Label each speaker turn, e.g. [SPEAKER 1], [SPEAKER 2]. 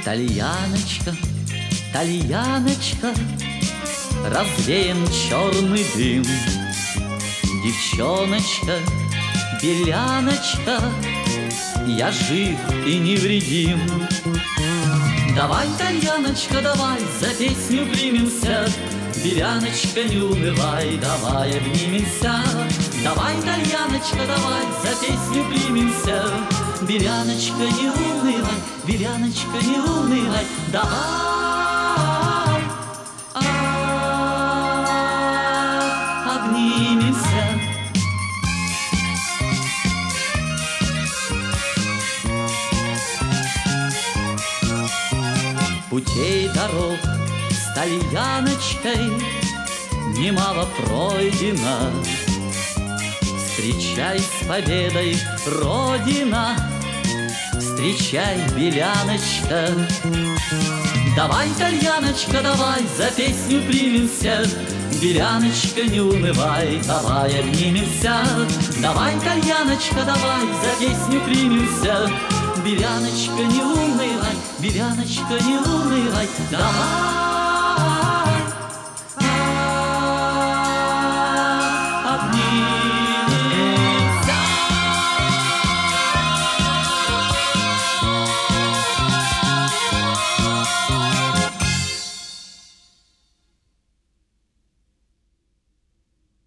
[SPEAKER 1] Тальяночка, тальяночка, развеян черный дым. Девчоночка, беляночка, я жив и невредим. Давай, тальяночка, давай, за песню примемся. Беляночка, не унывай, давай обнимемся. Давай, тальяночка, давай, за песню примемся. Беляночка, не унывай, беляночка, не унывай, давай обнимемся. Путей дорог с тальяночкой немало пройдено. Встречай с победой, Родина, встречай, беляночка. Давай, тальяночка, давай, за песню примемся. Беляночка, не унывай, давай обнимемся. Давай, тальяночка, давай, за песню примемся. Беляночка, не унывай, беляночка, не унывай, давай